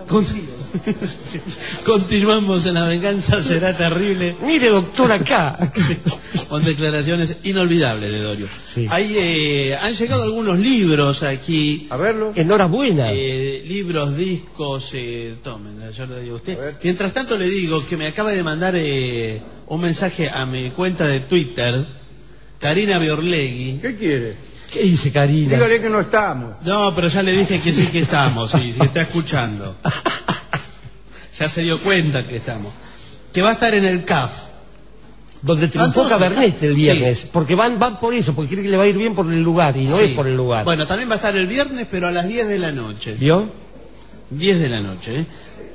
Con- Continuamos en La venganza será terrible. Mire, doctor, acá. Con declaraciones inolvidables de Dorio. Sí. Han llegado algunos libros aquí. A verlo. Enhorabuena. Libros, discos, tomen, yo le digo a usted. Mientras tanto le digo que me acaba de mandar un mensaje a mi cuenta de Twitter, Karina Biorlegui. ¿Qué quiere? ¿Qué dice Karina? Dígale que no estamos. No, pero ya le dije que sí que estamos, sí, está escuchando. Ya se dio cuenta que estamos. Que va a estar en el CAF. Donde triunfó Cabernet el viernes. Sí. Porque van por eso, porque creen que le va a ir bien por el lugar, y no es por el lugar. Bueno, también va a estar el viernes, pero a las 10 de la noche. ¿Vio? 10 de la noche,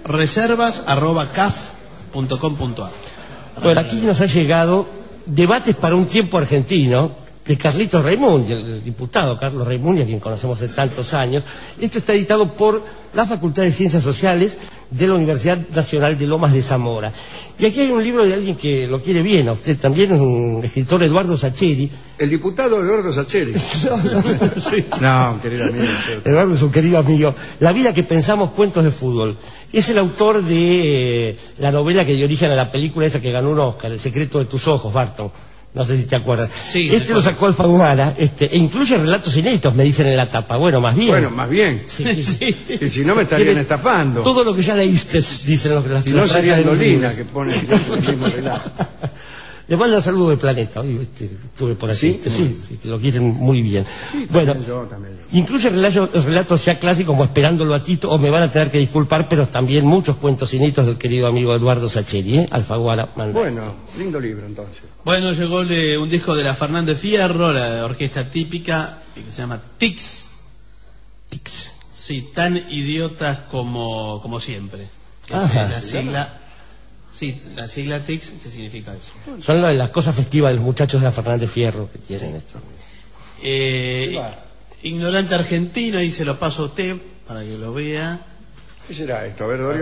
reservas@caf.com.ar. Bueno, aquí nos ha llegado Debates para un tiempo argentino, de Carlitos Raimundi, el diputado Carlos Raimundi, a quien conocemos de tantos años. Esto está editado por la Facultad de Ciencias Sociales de la Universidad Nacional de Lomas de Zamora. Y aquí hay un libro de alguien que lo quiere bien a usted también, es un escritor, Eduardo Sacheri. El diputado Eduardo Sacheri. Sí. No, querido amigo. Eduardo es un querido amigo. La vida que pensamos, cuentos de fútbol. Es el autor de la novela que dio origen a la película esa que ganó un Oscar, El secreto de tus ojos, Barton. No sé si te acuerdas. Sí, lo sacó Alfaguara, e incluye relatos inéditos, me dicen en la tapa. Bueno, más bien. Bueno, más bien. Sí, sí. Y si no me estarían estafando. Todo lo que ya leíste, dicen las Si no sería Dolina que pone el mismo relato. Le mando saludo del planeta. Hoy estuve por aquí. Sí, que lo quieren muy bien. Sí, bueno, también yo. Incluye relatos ya clásicos como Esperándolo a Tito, o me van a tener que disculpar, pero también muchos cuentos inéditos del querido amigo Eduardo Sacheri, Alfaguara. Bueno, lindo libro entonces. Bueno, llegó un disco de la Fernández Fierro, la orquesta típica, que se llama Tics. Tics. Sí, tan idiotas como siempre. Ajá. La sigla. Sí, la sigla TICS, ¿qué significa eso? Son las cosas festivas de los muchachos de la Fernández Fierro que tienen esto. Ignorante argentino, y se lo paso a usted para que lo vea. ¿Qué será esto? A ver, Dorio.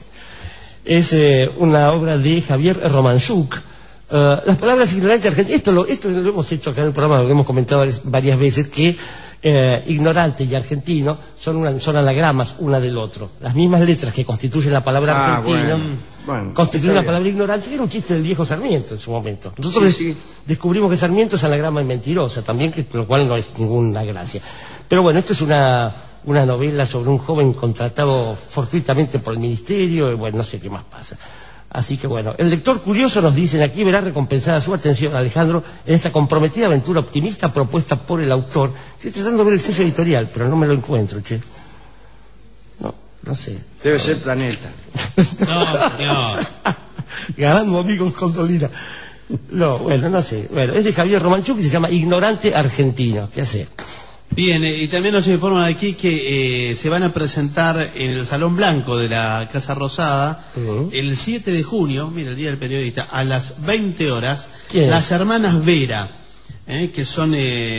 Es una obra de Javier Romanchuk. Las palabras ignorante argentino, esto lo hemos hecho acá en el programa, lo hemos comentado varias veces, que ignorante y argentino son anagramas una del otro. Las mismas letras que constituyen la palabra argentino constituyen la palabra ignorante, que era un chiste del viejo Sarmiento en su momento. Nosotros descubrimos que Sarmiento es anagrama y mentirosa también, lo cual no es ninguna gracia. Pero bueno, esto es una novela sobre un joven contratado fortuitamente por el ministerio, y bueno, no sé qué más pasa. Así que bueno, el lector curioso, nos dicen aquí, verá recompensada su atención, Alejandro, en esta comprometida aventura optimista propuesta por el autor. Estoy tratando de ver el sello editorial, pero no me lo encuentro, che. No sé. Debe ser Planeta. No, señor. Ganando amigos con Dolina. No, bueno, no sé. Bueno, es de Javier Romanchuk y se llama Ignorante Argentino. ¿Qué hacer? Bien, y también nos informan aquí que se van a presentar en el Salón Blanco de la Casa Rosada el 7 de junio, mira, el Día del Periodista, a las 20 horas, las hermanas Vera, que son,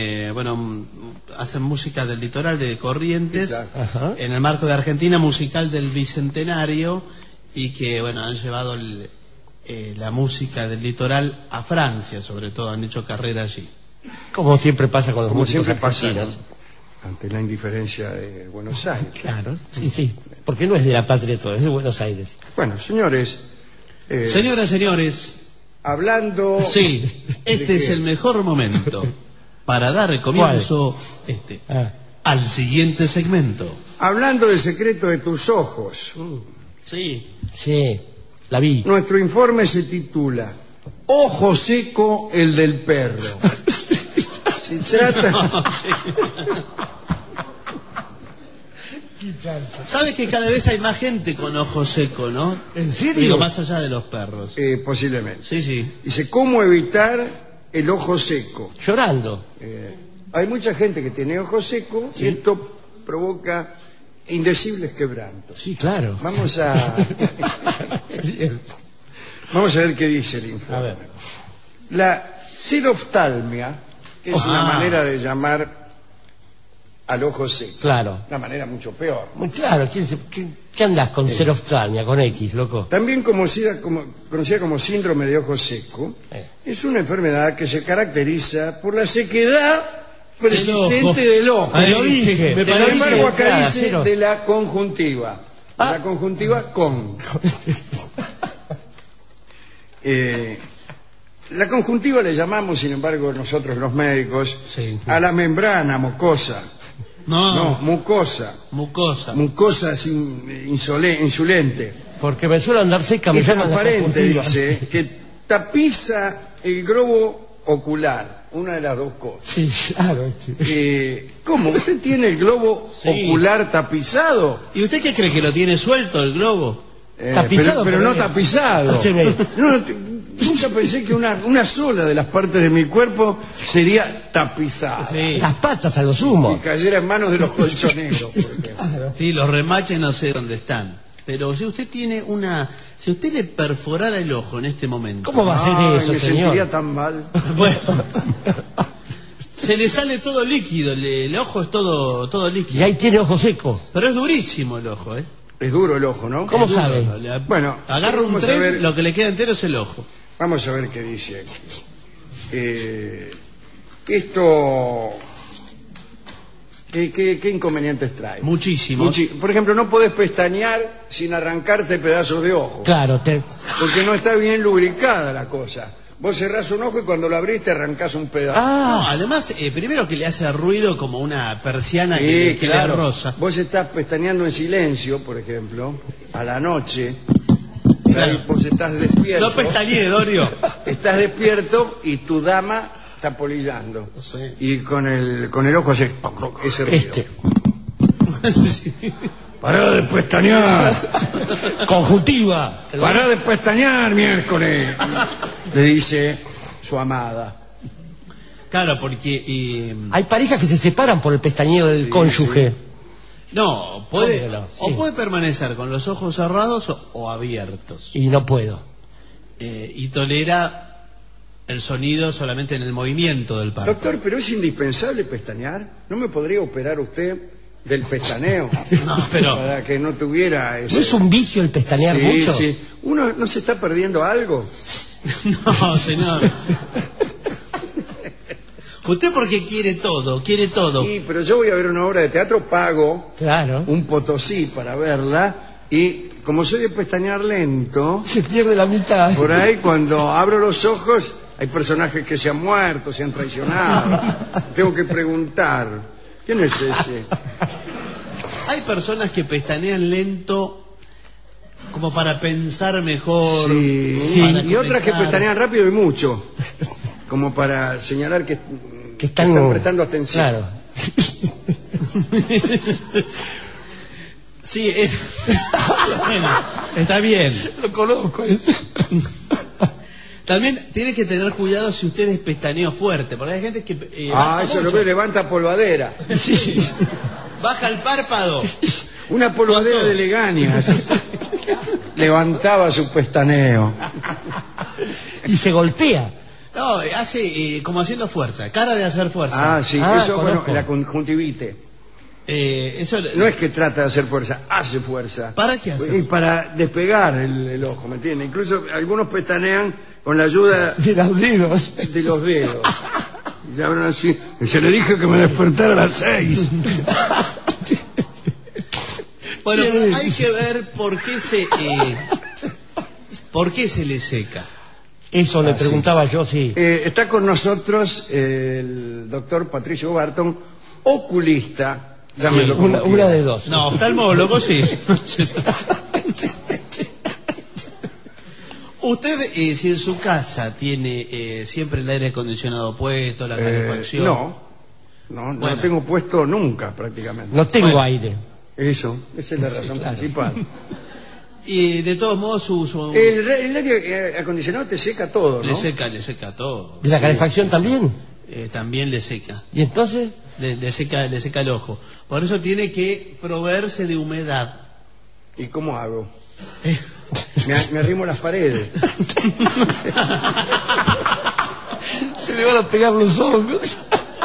hacen música del litoral de Corrientes, en el marco de Argentina Musical del Bicentenario, y que, han llevado la música del litoral a Francia, sobre todo, han hecho carrera allí. Como siempre pasa con los músicos Pasa argentinos. ante la indiferencia de Buenos Aires. Claro, sí, porque no es de la patria todo, es de Buenos Aires. Bueno, señores. Señoras, señores. Hablando. Sí, este es el mejor momento para dar comienzo al siguiente segmento. Hablando del secreto de tus ojos. Sí, la vi. Nuestro informe se titula Ojo seco, el del perro. Se trata... ¿Sabes que cada vez hay más gente con ojo seco, no? ¿En serio? Digo, más allá de los perros. Posiblemente. Sí. Dice, ¿cómo evitar el ojo seco? Llorando. Hay mucha gente que tiene ojo seco y esto provoca indecibles quebrantos. Sí, claro. Vamos a ver qué dice el informe. A ver. La xeroftalmia, que es una manera de llamar al ojo seco. Claro. Una manera mucho peor. Muy claro. ¿Qué andás con xeroftalmia, con X, loco? También conocida como síndrome de ojo seco, es una enfermedad que se caracteriza por la sequedad persistente del ojo. Lo dije. Sin embargo, acá dice de la conjuntiva. La conjuntiva con. La conjuntiva le llamamos, sin embargo, nosotros los médicos, Sí. a la membrana mucosa. No, mucosa. Mucosa es insulente. Porque me suele andar seca, me Es llaman la transparente, conjuntiva. dice, que tapiza el globo ocular, una de las dos cosas. Sí, claro. ¿Cómo? ¿Usted tiene el globo Sí. ocular tapizado? ¿Y usted qué cree, que lo tiene suelto el globo? Tapizado, pero no pero- tapizado. Sí, me- Nunca pensé que una sola de las partes de mi cuerpo sería tapizada. Sí. Las patas a lo Y sumo. cayera en manos de los colchoneros, por ejemplo. Sí, los remaches no sé dónde están. Pero si usted tiene si usted le perforara el ojo en este momento, ¿Cómo va a ser Ay, eso, me señor? sentiría tan mal. bueno, se le sale todo líquido, el ojo es todo Y líquido. ahí tiene ojo seco. Pero es durísimo el ojo, ¿eh? Es duro el ojo, ¿no? ¿Cómo Es duro, sabe? Bueno, agarra un vamos a tren, ver. lo que le queda entero es el ojo. Vamos a ver qué dice. Esto... ¿Qué inconvenientes trae? Muchísimos. Por ejemplo, no podés pestañear sin arrancarte pedazos de ojo. Claro, Porque no está bien lubricada la cosa. Vos cerrás un ojo y cuando lo abrís te arrancás un pedazo. No, además, primero que le hace ruido como una persiana que le claro. rosa. Vos estás pestañeando en silencio, por ejemplo, a la noche. Claro. Ahí vos estás despierto. No pestañee, Dorio. Estás despierto y tu dama está polillando. Sí. Y con el ojo hace ese ruido. Sí. Pará de pestañear. Conjuntiva. Pará de pestañear, miércoles. Le dice su amada. Claro, porque... Hay parejas que se separan por el pestañeo del cónyuge. no, puede, Cómprelo, o sí. puede permanecer con los ojos cerrados o abiertos. Y no puedo. Y tolera el sonido solamente en el movimiento del párpado. Doctor, pero es indispensable pestañear. ¿No me podría operar usted del pestaneo? No, pero... Para que no tuviera ese... ¿No es un vicio el pestañear Sí, mucho? sí. ¿Uno no se está perdiendo algo? No, señor. Usted porque quiere todo. Sí, pero yo voy a ver una obra de teatro, pago Claro. un potosí para verla y como soy de pestañear lento, Se pierde la mitad. por ahí cuando abro los ojos hay personajes que se han muerto, se han traicionado. Tengo que preguntar, ¿quién es ese? Hay personas que pestanean lento como para pensar mejor. Sí, para y otras que conectar. pestañean rápido y mucho, como para señalar que están prestando atención. Claro. Sí, es... Bueno, está bien. Lo conozco. También tiene que tener cuidado si usted es pestaneo fuerte, porque hay gente que Eso lo veo, levanta polvadera. baja el párpado. Una polvadera de legañas. Levantaba su pestaneo. Y se golpea. No, hace como haciendo fuerza, cara de hacer fuerza. Sí, Ah, eso, bueno, conozco. la conjuntivite. Eso No es que trata de hacer fuerza, hace fuerza. ¿Para qué hace? Y para despegar el ojo, ¿me entiende? Incluso algunos pestanean con la ayuda De los dedos. de los dedos. Y hablan así. Se le dije que me despertara a las 6. Bueno, pero hay que ver por qué se le seca. Eso le preguntaba yo, sí. Está con nosotros el doctor Patricio Barton, oculista. Dámelo como Una quiera. de dos. No, oftalmólogo sí. Usted, si en su casa tiene siempre el aire acondicionado puesto, la calefacción... No Bueno. lo tengo puesto nunca prácticamente. No tengo Bueno. aire. Eso, esa es la razón principal. Y de todos modos su El aire acondicionado te seca todo, ¿no? le seca todo. ¿Y la calefacción también? También le seca. ¿Y entonces? Le seca el ojo. Por eso tiene que proveerse de humedad. ¿Y cómo hago? Me arrimo a las paredes. Se le van a pegar los ojos.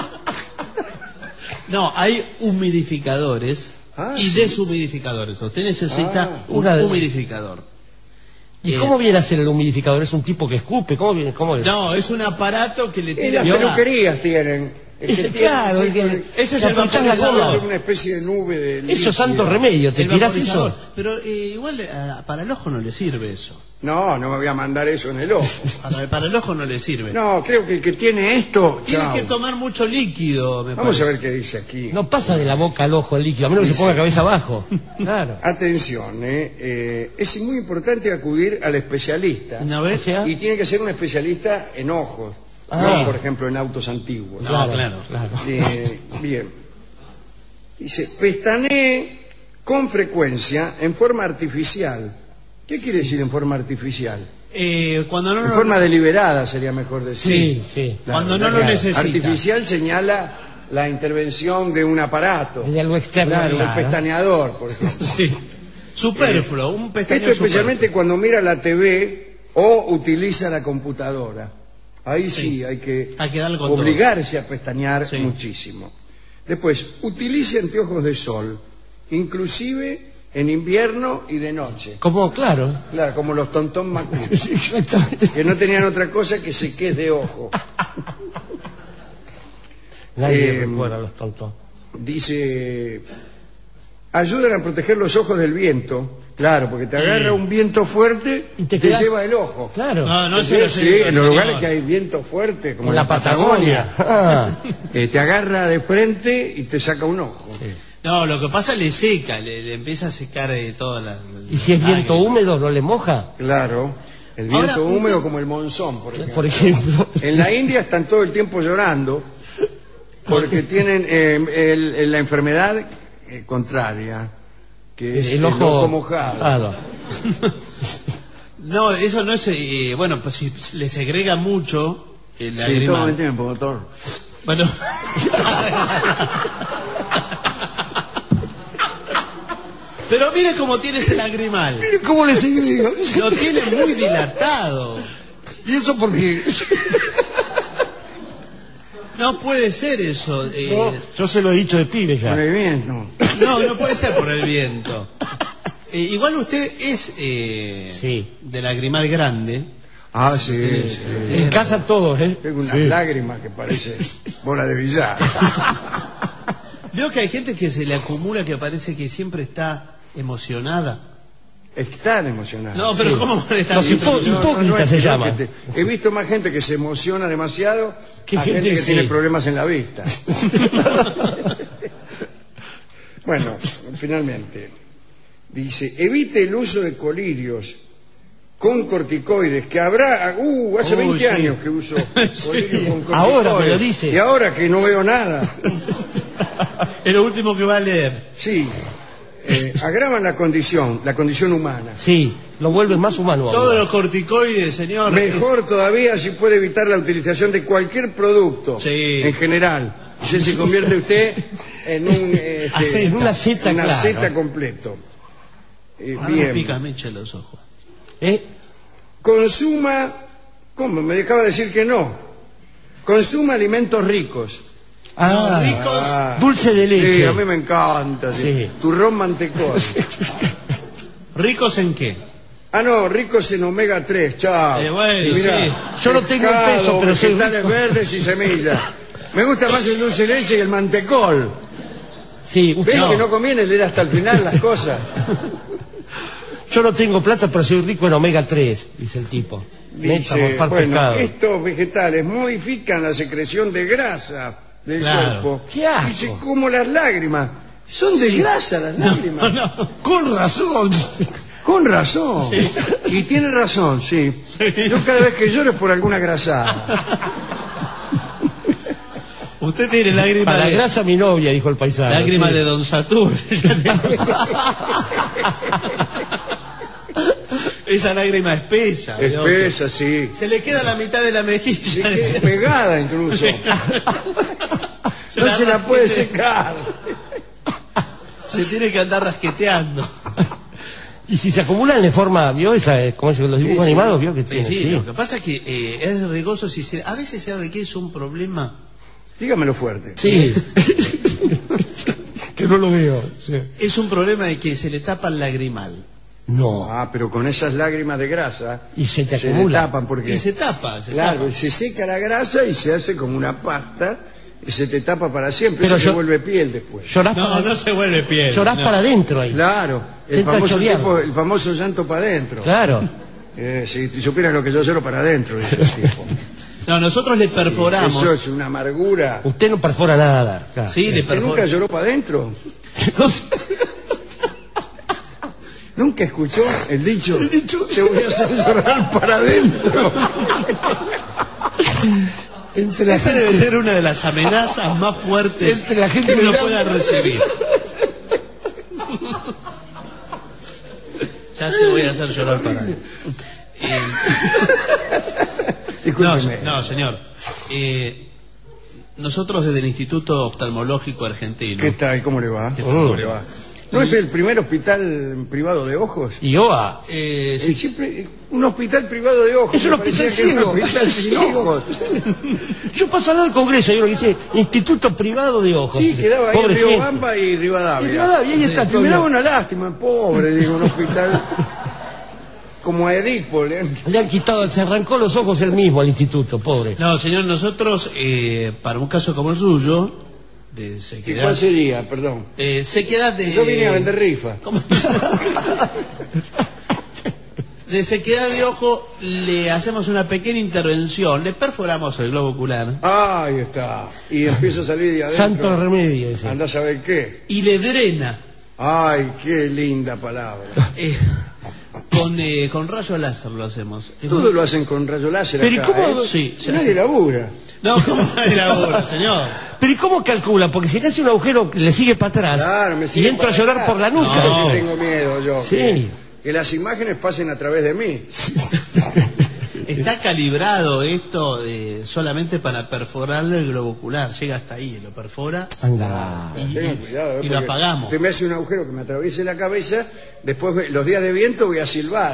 No, hay humidificadores y Sí. deshumidificadores. Usted necesita un una de- humidificador. ¿Y cómo viene a ser el humidificador? ¿Es un tipo que escupe? ¿Cómo viene? ¿Cómo es? No, es un aparato que le En tira las humedad. peluquerías tienen Claro, ese es el apretás la vaporizador. goma. una especie de nube de líquido. Eso es santo remedio, te El tirás vaporizador. eso. Pero igual para el ojo no le sirve eso. No, no me voy a mandar eso en el ojo. Para el ojo no le sirve. No, creo que el que tiene esto... Tiene chao. que tomar mucho líquido, me Vamos parece. a ver qué dice aquí. No pasa de la boca al ojo el líquido, a menos que se ponga cabeza abajo. Claro. Atención, es muy importante acudir al especialista. ¿Una vez? O sea, Y tiene que ser un especialista en ojos, Ah. no, por ejemplo, en autos antiguos. No, claro. Bien. Dice, pestanee con frecuencia en forma artificial. ¿Qué quiere decir en forma artificial? Cuando no En lo- forma deliberada sería mejor decir. Sí. Cuando no lo necesita. Artificial señala la intervención de un aparato. De algo externo. Claro, claro. el pestaneador, por ejemplo. Sí. Superfluo, un pestañeo Esto especialmente superfluo. cuando mira la TV o utiliza la computadora. Ahí sí, hay que Hay que darle con todo. obligarse a pestañear Sí. muchísimo. Después, utilice anteojos de sol, inclusive en invierno y de noche. Como, claro. Claro, como los tontón Macú, Exactamente. que no tenían otra cosa que sequez de ojo. Nadie recuerda a los tontos. Dice, ayudan a proteger los ojos del viento. Claro, porque te agarra un viento fuerte Y y te te quedas- lleva el ojo. Claro. No Sí, se lo sí, lleva, en los señor. lugares que hay viento fuerte, como En la Patagonia. Ah. te agarra de frente y te saca un ojo. No, lo que pasa le seca, le empieza a secar toda la... Y si es viento lágrima. húmedo, ¿no le moja? Claro, el viento Ahora, húmedo como el monzón, por ejemplo. Por ejemplo. En la India están todo el tiempo llorando porque tienen la enfermedad contraria, que es el ojo mojado. Claro. No, eso no es... bueno, pues si le segrega mucho el Sí, todo lagrimal. el tiempo, doctor. Bueno... Pero mire cómo tiene ese lagrimal. Mire cómo le segrega. Lo tiene muy dilatado. ¿Y eso por qué? No puede ser eso. Yo se lo he dicho de pibe ya. Con el viento. No puede ser por el viento. Igual usted es Sí. de lagrimal grande. Ah, sí. En casa todos, ¿eh? Tengo unas Sí. lágrimas que parece bola de billar. Veo que hay gente que se le acumula que parece que siempre está emocionada. Están emocionados. No, pero Sí. ¿cómo van a estar Los siempre? hipócritas se es llaman. que He visto más gente que se emociona demasiado Que a gente gente que sí. tiene problemas en la vista. Bueno, finalmente, dice, evite el uso de colirios con corticoides, que habrá, hace Uy, 20 sí. años que uso colirios con corticoides. Ahora me lo dice. Y ahora que no veo nada. Es lo último que va a leer. Sí, agravan la condición humana. Sí, lo vuelven más humano aún. Todos los corticoides, señor. Mejor todavía si puede evitar la utilización de cualquier producto Sí. en general. Si se convierte usted en En una seta, una claro. seta completo. Ahora me Bien. pica meche los ojos. Consuma, ¿cómo? Me dejaba decir que no. Consuma alimentos ricos. Ah, Ricos. dulce de leche. Sí, a mí me encanta. Sí. Sí. Turrón mantecón. ¿Ricos en qué? Ah, no, ricos en omega 3, chao. Bueno, Mirá, sí. Yo no tengo el pescado, peso, pero soy vegetales rico. verdes y semillas. Me gusta más el dulce de leche y el mantecol. Sí, usted ¿Ves no. que no conviene leer hasta el final las cosas? Yo no tengo plata, pero soy rico en omega 3, dice el tipo. Neta, Dice, morfar bueno, pescado. estos vegetales modifican la secreción de grasa del Claro. cuerpo. ¡Qué asco! Dice, como las lágrimas. Son de grasa las lágrimas. Con razón. Con razón. Y tiene razón, sí. Yo cada vez que lloro es por alguna grasada. Usted tiene lágrimas Para la de... grasa mi novia, dijo el paisano. Lágrimas sí. de Don Saturno. Esa lágrima espesa. ¿no? Espesa, sí. Se le queda la mitad de la Se mejilla. queda pegada incluso. No se la puede secar. Se tiene que andar rasqueteando. Y si se acumulan de forma, ¿vio? Como los dibujos Sí, sí. animados, ¿vio? Que Sí, tiene, sí, sí. lo que pasa es que es riesgoso si a veces sabe que es un problema. Dígamelo fuerte. Sí. Que no lo veo. Sí. Es un problema de que se le tapa el lagrimal. No. Ah, pero con esas lágrimas de grasa Y se te le acumula. tapan porque Y se tapa, claro, tapa. se seca la grasa y se hace como una pasta se te tapa para siempre, Pero se vuelve piel después. Llorás No se vuelve piel. llorás no. para adentro ahí. Claro, el Entra a famoso, chorear. el famoso llanto para adentro. Claro. Si supieras lo que yo lloro para adentro, dice el tipo. No, nosotros le perforamos. Eso es una amargura. Usted no perfora nada. Claro. Sí, le ¿Usted nunca perforamos. lloró para adentro? ¿Nunca escuchó el dicho? Te voy a hacer llorar para adentro. Entre la Esa debe ser una de las amenazas más fuertes Entre la gente que uno mirando. pueda recibir. Ya te voy a hacer llorar para él. Discúlpeme. No, señor. Nosotros desde el Instituto Oftalmológico Argentino. ¿Qué tal? ¿Cómo le va? ¿Cómo le va? ¿No es el primer hospital privado de ojos? Y Oa. Sí, Siempre un hospital privado de ojos. Es un Me hospital parecía que era ciego. un hospital sin ojos. Yo paso al lado del Congreso y uno dice Instituto Privado de Ojos. Sí, quedaba ahí en Pobre gente. Riobamba y Rivadavia. Y Rivadavia, ahí está Y me todavía. daba una lástima, pobre, digo, un hospital como a Edipo. Le han quitado, se arrancó los ojos él mismo al instituto, pobre. No, señor, nosotros, para un caso como el suyo, de ¿Y sequedad. cuál sería? Perdón. Sequedad de. Yo vine a vender rifa. ¿Cómo? De sequedad de ojo, le hacemos una pequeña intervención, le perforamos el globo ocular Ahí está. Y empieza a salir de adentro. Santo remedio ese. Andá a saber qué. y le drena Ay, qué linda palabra. con rayo láser lo hacemos. Todo lo hacen con rayo láser Pero ¿y acá, cómo? ¿eh? Sí, se Nadie hace. labura. No, ¿cómo era ahora, señor? Pero ¿y cómo calcula? Porque si le hace un agujero, le sigue para atrás Claro, me y siguen entra a para llorar atrás. por la nuca. No. Que tengo miedo yo. Sí. Que las imágenes pasen a través de mí. Está calibrado esto solamente para perforarle el globo ocular. Llega hasta ahí, lo perfora Anda. y, Tengan cuidado, y lo porque apagamos. usted me hace un agujero que me atraviese la cabeza, después los días de viento voy a silbar.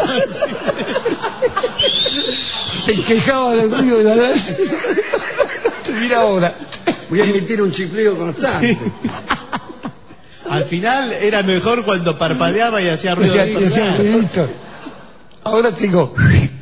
Te quejaba del ruido de la lanza. Mira ahora. Voy a emitir un chiflido constante. Al final era mejor cuando parpadeaba y hacía ruido Decía- de decía, perforar. "Ruidito". Ahora tengo.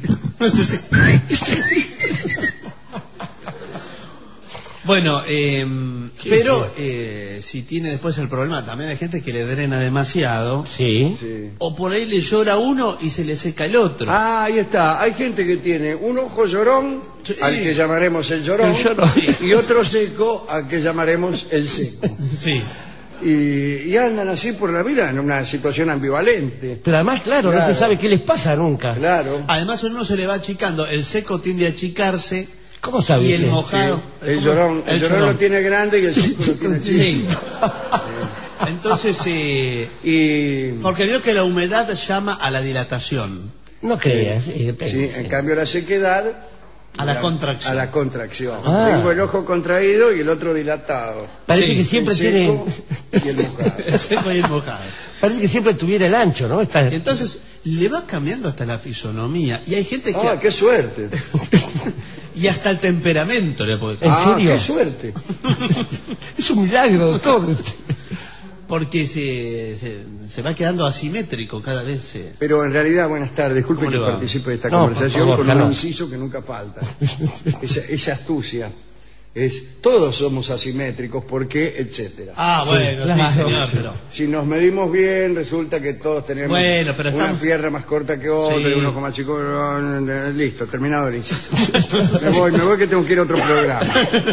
Bueno, pero si tiene después el problema, también hay gente que le drena demasiado, Sí. Sí. o por ahí le llora uno y se le seca el otro. Ah, ahí está. Hay gente que tiene un ojo llorón, Sí. al que llamaremos el llorón, El llorón. y otro seco, al que llamaremos el seco. Sí. Y andan así por la vida en una situación ambivalente. Pero además, claro, no Claro. se sabe qué les pasa nunca. Claro. Además uno se le va achicando, el seco tiende a achicarse ¿Cómo sabe y el usted? mojado. El ¿cómo? llorón, el llorón lo tiene grande y el seco lo tiene chico. Sí. Entonces, Y porque veo que la humedad llama a la dilatación, No creas. depende, sí, sí. en cambio la sequedad a la contracción. a la contracción. Ah. Tengo el ojo contraído y el otro dilatado. Parece Sí, que siempre el tiene. seco y el mojado. El seco y el mojado. Parece que siempre tuviera el ancho, ¿no? Está... Entonces, le va cambiando hasta la fisonomía. Y hay gente que... Ah, qué suerte. Y hasta el temperamento le puede ¿En Ah, serio? qué suerte. Es un milagro, doctor. Porque se va quedando asimétrico cada vez. Pero en realidad, buenas tardes, disculpe ¿Cómo le que va? participe de esta No, por conversación favor, con Carlos. un inciso que nunca falta. Esa astucia. Todos somos asimétricos, ¿por qué? Etcétera. Ah, bueno, claro. sí, señor, pero... Si nos medimos bien, resulta que todos tenemos Bueno, pero una estamos- pierna más corta que otra, Sí. y un ojo más chico. Listo, terminado el inciso. me voy que tengo que ir a otro programa.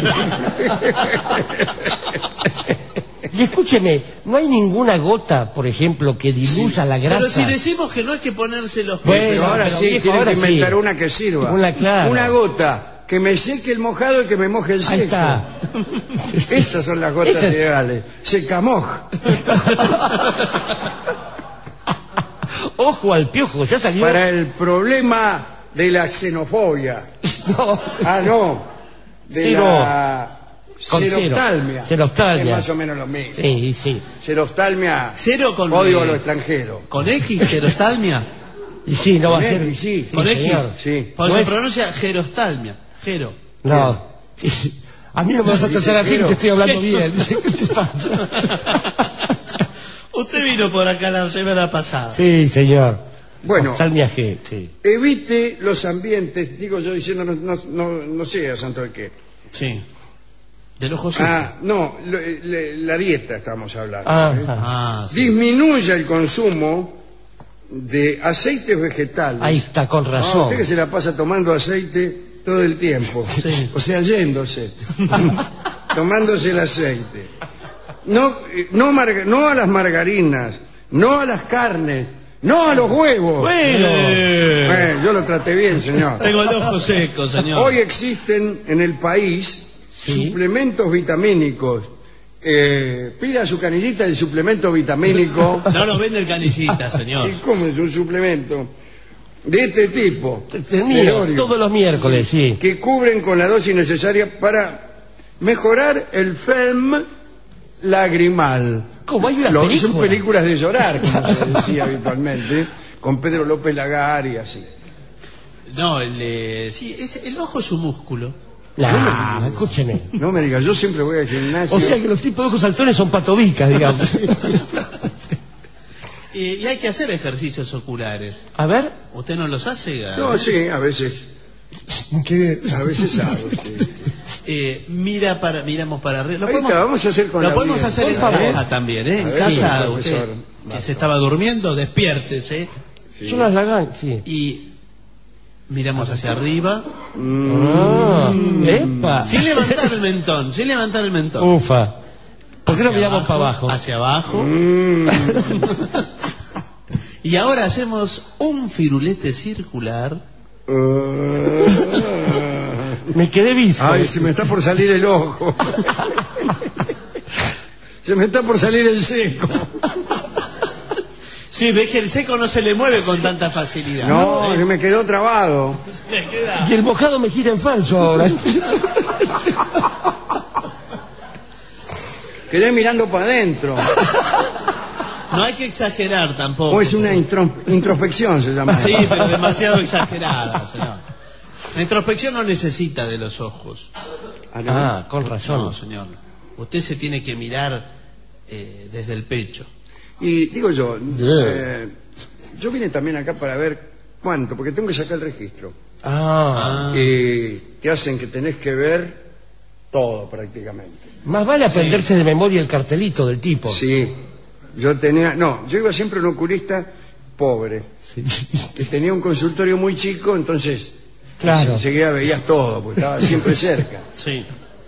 Y escúcheme, ¿no hay ninguna gota, por ejemplo, que diluya la grasa? Pero si decimos que no hay que ponerse los Bueno, Pero ahora pero sí, viejo, tienen ahora que inventar sí. una que sirva. Una clara. Una gota que me seque el mojado y que me moje el seco. Ahí está. Esas son las gotas Esa- ideales. Secamoj. Ojo al piojo, ya salió. Para el problema de la xenofobia. No. Ah, no. De Sí, la Con cero. xeroftalmia. Xeroftalmia. Es más o menos lo mismo. Sí, sí. Xeroftalmia. Cero con... Odio a lo extranjero. ¿Con X, xerostalmia? Y sí, no va a Con ser. X, sí. ¿Con X? señor. Sí. Porque No se es- pronuncia gerostalmia. Gero. No. A mí no me vas a tratar así, que te estoy hablando bien. ¿Qué te pasa? Usted vino por acá la semana pasada. Sí, señor. Bueno. Oftalmia G, sí. Evite los ambientes, digo yo diciendo, no sea santo de qué. Sí. Del ojo sucio. No, la dieta estamos hablando. Ajá. Sí. Disminuya el consumo de aceites vegetales. Ahí está, con razón. Usted que se la pasa tomando aceite todo el tiempo. Sí. O sea, yéndose. Tomándose el aceite. No a las margarinas, no a las carnes, no a los huevos. Bueno. Yo lo traté bien, señor. Tengo el ojo seco, señor. Hoy existen en el país suplementos vitamínicos. Pida su canillita de suplemento vitamínico. No nos vende el canillita, señor. ¿Y cómo es un suplemento? De este tipo. Tenía todos los miércoles, sí. Que cubren con la dosis necesaria para mejorar el film lagrimal. ¿Cómo hay una Son película? películas de llorar, como se decía habitualmente, con Pedro López Lagar y así. No, sí, el ojo es un músculo. Nah, escúcheme. No me digas, yo siempre voy al gimnasio. O sea que los tipos de ojos saltones son patovicas, digamos. Y hay que hacer ejercicios oculares. A ver. ¿Usted no los hace? No, sí, a veces. ¿Qué? A veces hago, sí. Miramos para arriba. Ahí está, vamos a hacer con Lo la podemos vida. hacer en Por favor. casa también, ¿eh? En A ver, casa, sí, usted profesor. que se estaba durmiendo, despiértese Sí. Son las lagan, sí. y miramos hacia arriba. ¡Epa! Sin levantar el mentón, sin levantar el mentón. Ufa. ¿Por qué no Hacia miramos para abajo? Hacia abajo. Mm. Y ahora hacemos un firulete circular. Me quedé visco. Ay, se me está por salir el ojo. Se me está por salir el seco. Sí, ves que el seco no se le mueve con tanta facilidad. No, que me quedó trabado. Se queda. Y el mojado me gira en falso ahora. Quedé mirando para adentro. No hay que exagerar tampoco. O es una introspección, se llama. Sí, pero demasiado exagerada, señor. La introspección no necesita de los ojos. Ah, con razón. No, señor. Usted se tiene que mirar desde el pecho. Y digo yo, yo vine también acá para ver cuánto, porque tengo que sacar el registro. Ah. Te hacen que tenés que ver todo prácticamente. Más vale aprenderse de memoria el cartelito del tipo. Sí, yo iba siempre a un oculista pobre, Sí. que tenía un consultorio muy chico, entonces Claro. enseguida veías todo, porque estaba siempre cerca. Sí.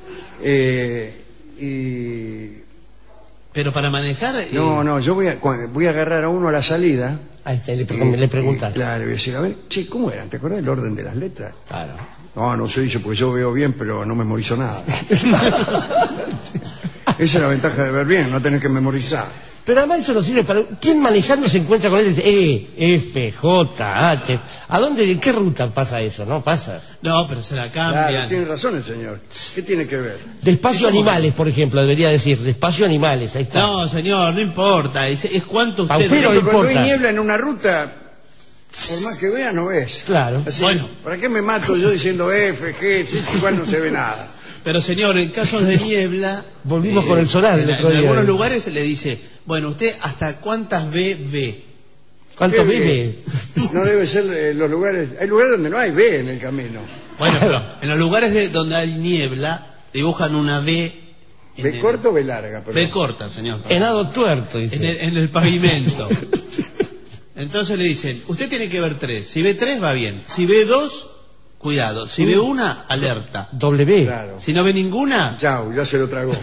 Pero para manejar... no, yo voy a agarrar a uno a la salida. Ahí está, le preguntas. Claro, le voy a decir, a ver, che, ¿cómo eran? ¿Te acordás del orden de las letras? Claro. No sé, dice, porque yo veo bien, pero no memorizo nada. Esa es la ventaja de ver bien, no tener que memorizar. Pero además eso no sirve para... ¿Quién manejando se encuentra con él y dice F, J, H? ¿A dónde, en qué ruta pasa eso? No pasa. No, pero se la Claro, cambian. tiene razón el señor. ¿Qué tiene que ver? Despacio animales, por ejemplo, debería decir. Despacio animales, ahí está. No, señor, no importa. Es cuánto usted... Pautero. Pero cuando importa. hay niebla en una ruta, por más que vea, no ves. Claro. Así, Bueno. ¿para qué me mato yo diciendo F, G, sí, igual no se ve nada? Pero señor, en casos de niebla... Volvimos con el solar el otro en día. algunos lugares se le dice, bueno, usted hasta cuántas ve. ¿Cuánto ¿Qué vive? No debe ser los lugares... Hay lugares donde no hay B en el camino. Bueno, pero en los lugares donde hay niebla, dibujan una B... ¿B corta o B larga? Perdón. B corta, señor. Helado tuerto, dice. En el pavimento. Entonces le dicen, usted tiene que ver 3. Si ve 3 va bien. Si ve 2, cuidado. Si ve 1, alerta. W. Claro. Si no ve ninguna, Chau, ya se lo tragó.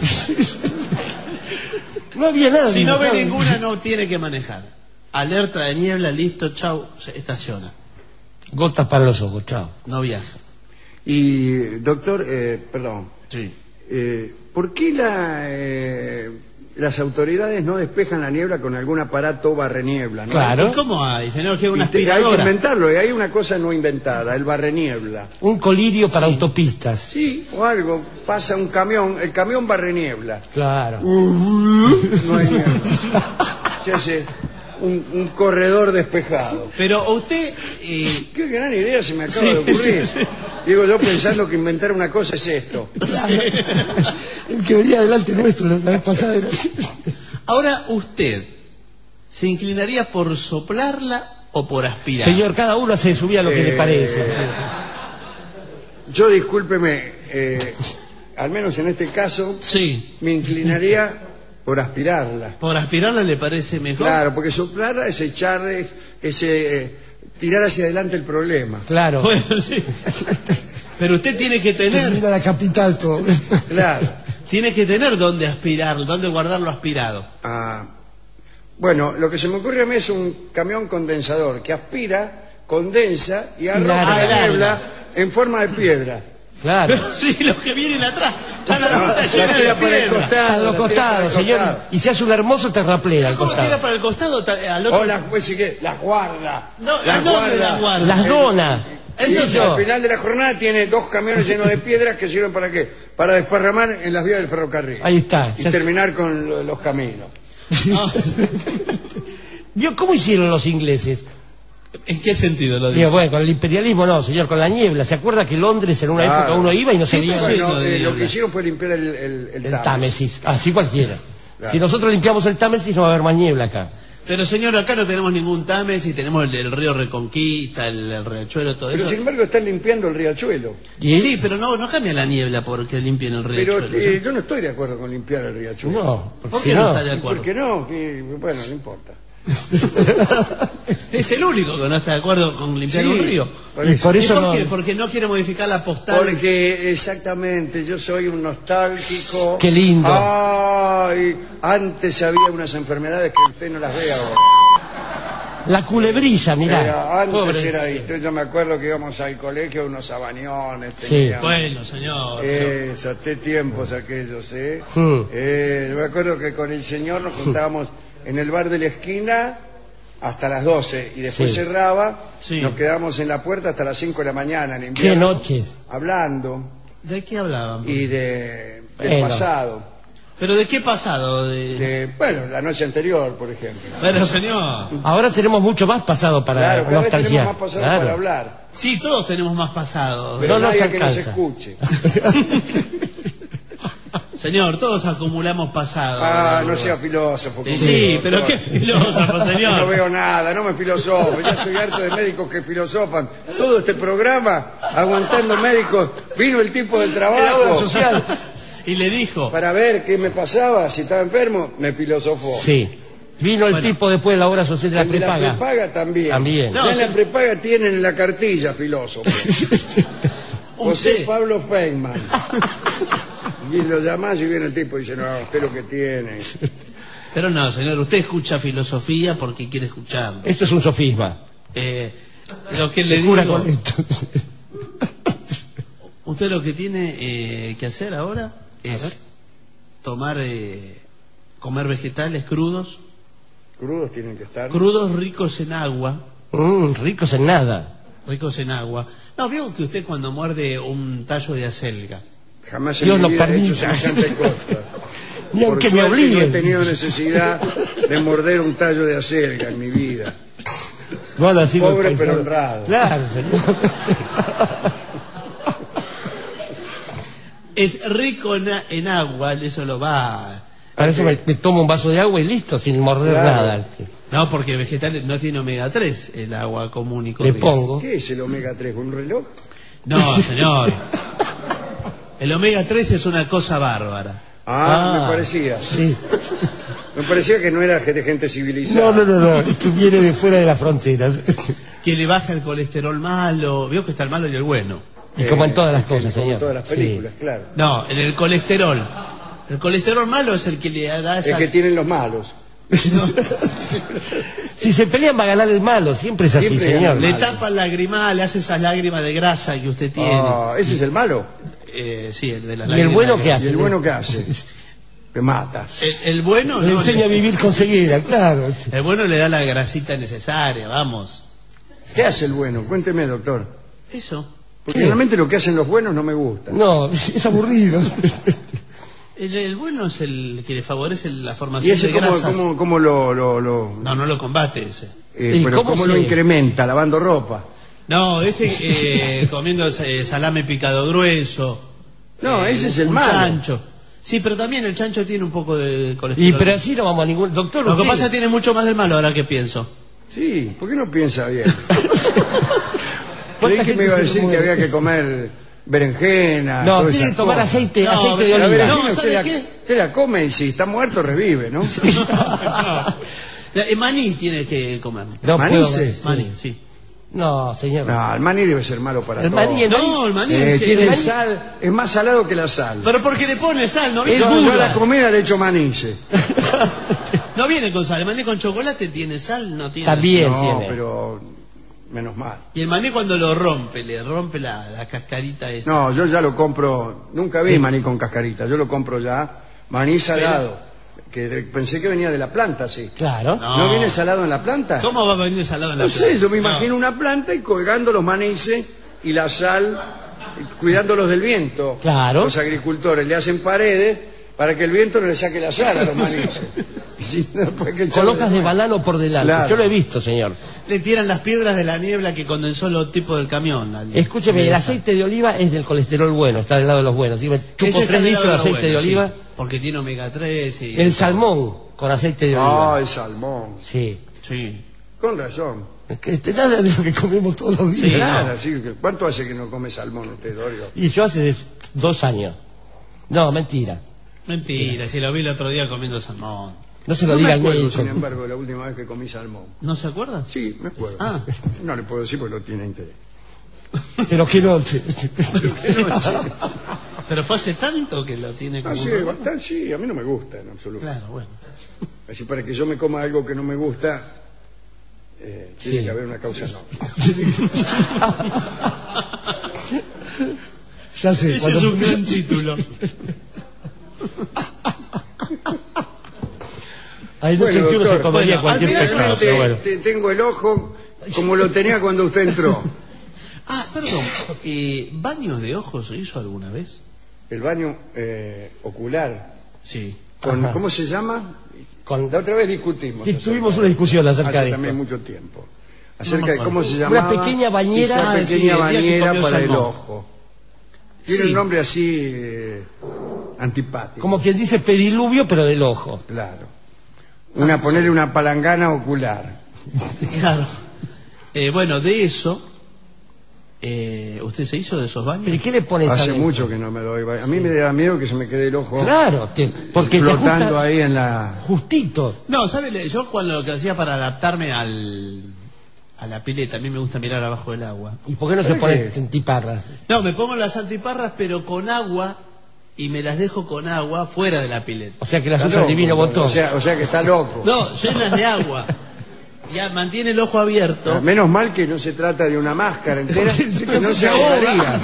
No había nada. si no ve dibujado. ninguna no tiene que manejar. Alerta de niebla, listo, chau, se estaciona. Gotas para los ojos, chao. No viaja. Y, doctor, perdón, Sí. ¿por qué las autoridades no despejan la niebla con algún aparato barreniebla? ¿No? Claro. ¿Y cómo hay, señor? Que una Hay que aspiradora. inventarlo, y hay una cosa no inventada, el barreniebla. Un colirio para autopistas. Sí, o algo, pasa un camión, el camión barreniebla. Claro. No hay niebla. Se hace un corredor despejado. Pero usted... Qué gran idea se me acaba Sí, de ocurrir. sí. Digo yo pensando que inventar una cosa es esto. El que venía delante nuestro la vez pasada era... Ahora usted, ¿se inclinaría por soplarla o por aspirar? Señor, cada uno hace de su vida lo que le parece. Yo, discúlpeme, al menos en este caso, Sí. me inclinaría por aspirarla. ¿Por aspirarla le parece mejor? Claro, porque soplarla es echarle, tirar hacia adelante el problema. Claro. Bueno, sí. Pero usted tiene que tener, Mira la capital todo. Claro. tiene que tener dónde aspirarlo, dónde guardarlo aspirado. Ah, bueno, lo que se me ocurre a mí es un camión condensador que aspira, condensa y arroja Larga. la niebla en forma de piedra. Claro. Sí, los que vienen atrás, ya la No, ruta la llena tira de para el piedra. costado. A los la tira para costados, el señor. costado. Y se hace un hermoso terraplén al ¿Cómo tira costado. para el costado al otro? O las guarda. No, ¿a dónde la guarda? Las dona. Y Eso al final de la jornada tiene 2 camiones llenos de piedras que sirven para qué? Para desparramar en las vías del ferrocarril. Ahí está. Y terminar con los caminos. No. ¿Vio cómo hicieron los ingleses? ¿En qué sentido lo dice? Digo, bueno, con el imperialismo no, señor, con la niebla. ¿Se acuerda que Londres en una Claro. época uno iba y no se Sí, veía sí. Bueno, de lo niebla. que hicieron fue limpiar el el Támesis? Así cualquiera. Claro. Si nosotros limpiamos el Támesis no va a haber más niebla acá. Pero señor, acá no tenemos ningún Támesis, tenemos el río Reconquista, el riachuelo, todo Pero eso. sin embargo están limpiando el riachuelo. ¿Y? Sí, pero no cambia la niebla porque limpien el Pero riachuelo. ¿no? yo no estoy de acuerdo con limpiar el riachuelo. No, porque ¿Por si qué no no... está de ¿Y acuerdo? por qué no? Bueno, no importa. Es el único que no está de acuerdo con limpiar Sí, un río. Y por ¿Y eso por no... qué? Porque no quiere modificar la postal. Porque exactamente, yo soy un nostálgico. Qué lindo. Ay, antes había unas enfermedades que usted no las ve ahora. La culebrilla, mirá. Antes Pobre. era esto. Yo me acuerdo que íbamos al colegio, unos sabañones. Sí. teníamos. Bueno, señor. Qué tiempos aquellos, ¿eh? Mm. Yo me acuerdo que con el señor nos juntábamos en el bar de la esquina hasta las 12 y después Sí. cerraba. Sí. Nos quedábamos en la puerta hasta las 5 de la mañana en Qué invierno. noches. Hablando ¿De qué hablaban? y del Bueno. pasado. ¿Pero de qué pasado? Bueno, la noche anterior, por ejemplo. Bueno, señor. Ahora tenemos mucho más pasado para Claro, cada vez nostalgiar. tenemos más pasado Claro. para hablar. Sí, todos tenemos más pasado. Pero No nos nadie que nos alcanza. escuche. Señor, todos acumulamos pasado. No sea filósofo. Sí, conmigo, pero doctor. qué filósofo, No señor. veo nada, no me filosofo. Ya estoy harto de médicos que filosofan. Todo este programa, aguantando médicos, vino el tipo del La obra trabajo social. Y le dijo, para ver qué me pasaba, si estaba enfermo, me filosofó. Sí. Vino el Bueno. tipo después de la obra social de la El de la prepaga. prepaga también. También. Ya No, en la sí. prepaga tienen en la cartilla filósofo. José usted, Pablo Feynman. Y lo llamás y viene el tipo y dice, no, usted lo que tiene. pero no, señor, usted escucha filosofía porque quiere escucharlo. Esto es un sofisma. Lo que le Se cura digo, con esto. usted lo que tiene que hacer ahora es tomar, comer vegetales crudos, Crudos tienen que estar. crudos ricos en agua, Ricos en nada. ricos en agua. No, veo que usted cuando muerde un tallo de acelga, Jamás en Dios mi no vida he hecho permita. semejante cosa. Ni Por aunque me suerte no he obliguen. tenido necesidad de morder un tallo de acelga en mi vida. No, lo sigo Pobre pensando. pero honrado. Claro, señor. es rico en agua, eso lo va. Para eso me tomo un vaso de agua y listo, sin morder Claro. nada. No, porque vegetales no tiene omega 3, el agua común y Le corriente. pongo. ¿Qué es el omega 3? ¿Un reloj? No, señor. El omega 3 es una cosa bárbara. Me parecía. Sí. Me parecía que no era de gente civilizada. No. Esto viene de fuera de las fronteras. Que le baja el colesterol malo. Veo que está el malo y el bueno. Y como en todas las cosas, Como en señor. todas las películas, claro. No, en el colesterol. El colesterol malo es el que le da Es esas... que tienen los malos. Sí. Si se pelean va a ganar el malo, siempre es así, Siempre señor. gana el Le malo. tapa el lagrimal, le hace esas lágrimas de grasa que usted tiene. ¿Ese es el malo? Sí, el de las ¿Y el lágrimas bueno de qué grasa. ¿Y el bueno qué hace? Te mata. El bueno Le no, enseña a vivir con ceguera, claro. el bueno le da la grasita necesaria, vamos. ¿Qué hace el bueno? Cuénteme, doctor. Eso. Porque ¿Qué? realmente lo que hacen los buenos no me gusta. No, es aburrido. El bueno es el que le favorece la ¿Y formación ese de grasas. cómo lo No lo combate ese. ¿Y pero cómo cómo lo se- incrementa? Lavando ropa. No, ese comiendo salame picado grueso. No, ese es el un malo. chancho. Sí, pero también el chancho tiene un poco de colesterol. Y pero así no vamos a ningún... Doctor, Lo que usted- pasa es que tiene mucho más del malo ahora que pienso. Sí, ¿por qué no piensa bien? Creí ¿Cuánta que me gente iba a se decir que muere? había que comer berenjena. No, todas tiene esas que tomar cosas. aceite, No, aceite de La oliva. berenjena No, usted, ¿sabe qué? usted la come y si está muerto revive, ¿no? El maní tiene que comer. No ¿Maní puedo, sí? sí. Maní, sí. No, señor. No, el maní debe ser malo para El todos. maní es No, el maní Tiene el maní- sal, es más salado que la sal. Pero porque le pone sal, no Yo viene, a la comida le echo manice. no viene con sal. El maní con chocolate tiene sal, no tiene. También No, tiene. pero menos mal. Y el maní cuando lo rompe, le rompe la cascarita esa. No, yo ya lo compro, nunca vi maní con cascarita, yo lo compro ya, maní salado, pensé que venía de la planta, sí. Claro. No. ¿No viene salado en la planta? ¿Cómo va a venir salado en la No sé, planta? yo me No. imagino una planta y colgando los manices y la sal, cuidándolos del viento. Claro. Los agricultores le hacen paredes para que el viento no le saque la sal a los manices. Sí, no, pues, que Colocas de banano por delante. Claro. Yo lo he visto, señor. Le tiran las piedras de la niebla que condensó los tipos del camión. Escúcheme, el aceite de oliva es del colesterol bueno, está del lado de los buenos. Si me chupo Ese está 3 del litros lado de lo aceite de bueno, oliva, sí, porque tiene omega 3 y... el salmón con aceite de oliva. Ah, el salmón. Sí. Sí. Con razón. Es que nada de lo que comemos todos los días. Sí, Claro, sí, ¿cuánto hace que no come salmón usted, Dorio? Y yo hace 2 años. No, mentira. Mentira, si lo vi el otro día comiendo salmón. No se lo No diga me al acuerdo, médico. sin embargo, la última vez que comí salmón. ¿No se acuerdan? Sí, me acuerdo. Ah. No le puedo decir porque no tiene interés. Pero qué noche. Pero fue hace tanto que lo tiene como... Ah, sí, un- bastante, sí, a mí no me gusta en absoluto. Claro, bueno. Así para que yo me coma algo que no me gusta, tiene Sí. que haber una causa no. Ya sé. Ese es un gran título. Hay noches que uno se doctor, comería bueno, cualquier al final pescado, Realmente, pero bueno. tengo el ojo como lo tenía cuando usted entró. Ah, perdón. ¿Baños de ojos se hizo alguna vez? El baño ocular. Sí. Ajá. ¿Cómo se llama? Con- La otra vez discutimos. Sí, acerca tuvimos de- una discusión acerca hace de también esto. mucho tiempo. No Acerca me de cómo acuerdo. se llamaba. Una pequeña bañera. Esa Ah, sí, pequeña el día que bañera comió para el salmón. ojo. Tiene Sí. un nombre así antipático. Como quien dice pediluvio, pero del ojo. Claro. Ponerle una palangana ocular. Claro. Bueno, de eso... ¿usted se hizo de esos baños? ¿Pero qué le pones Hace adentro? mucho que no me doy. A mí me da miedo que se me quede el ojo Claro, porque te flotando ajusta ahí en la... justito. No, ¿sabe? Yo cuando lo que hacía para adaptarme a la pileta, a mí me gusta mirar abajo del agua. ¿Y por qué no se ¿Para pone qué? en tiparras? No, me pongo las antiparras, pero con agua, y me las dejo con agua fuera de la pileta. O sea que las Está usa el loco, divino ¿no? botón. O sea que está loco. No, llenas de agua. Ya mantiene el ojo abierto. Menos mal que no se trata de una máscara entera, que no se ahogaría.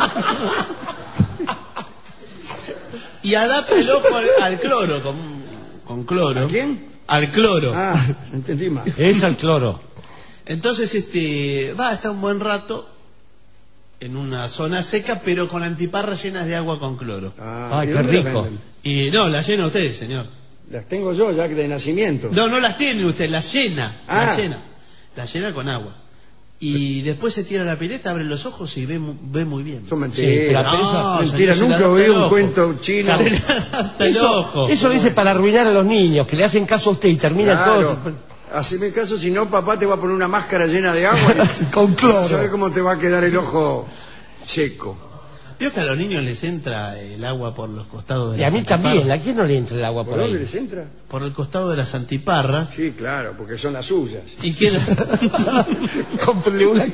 Y adapta el ojo al cloro, con cloro. ¿A quién? Al cloro. Ah, entendí mal. Es el cloro. Entonces, está un buen rato en una zona seca, pero con antiparras llenas de agua con cloro. Ay, ¿y qué dónde las rico. venden? Y no, las llena usted, señor. Las tengo yo ya de nacimiento. No, no las tiene usted, las llena. Ah. Las llena con agua. Y después se tira a la pileta, abre los ojos y ve muy bien. Son Sí, pero mentiras. No, Mentira, señor, nunca se le oí adapta el un ojo. cuento chino. Se le adapta el ojo. Eso lo dice para arruinar a los niños, que le hacen caso a usted y terminan Claro. todos Haceme caso, si no, papá te va a poner una máscara llena de agua. con cloro. ¿Sabes cómo te va a quedar el ojo seco? Vio que a los niños les entra el agua por los costados de Y a las mí antiparras. también, ¿a quién no le entra el agua ¿Por por dónde ahí? les entra? Por el costado de las antiparras. Sí, claro, porque son las suyas. Y queda, Cómprele una.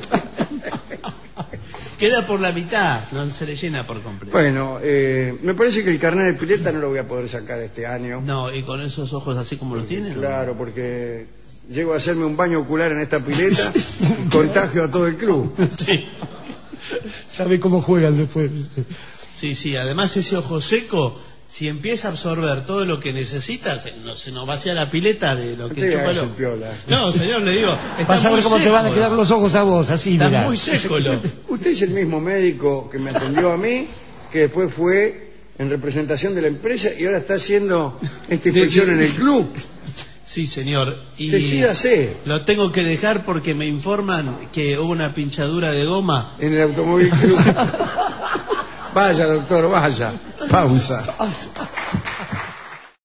queda por la mitad, no se le llena por completo. Bueno, me parece que el carnet de pileta no lo voy a poder sacar este año. No, y con esos ojos así como lo tiene, ¿no? Claro, porque llego a hacerme un baño ocular en esta pileta, contagio a todo el club. Sí. Ya ve cómo juegan después. Sí, además ese ojo seco, si empieza a absorber todo lo que necesita, se nos vacía la pileta de lo No que te chupa hagas el el ojo. piola. No, señor, le digo, está Vas a muy ver cómo te seco, van a quedar los ojos a vos, así, Está mirá. muy seco el ojo. Usted es el mismo médico que me atendió a mí, que después fue en representación de la empresa y ahora está haciendo esta inspección en el club. Sí, señor. Y Decídase, lo tengo que dejar porque me informan que hubo una pinchadura de goma. en el automóvil club. Vaya, doctor, vaya. Pausa.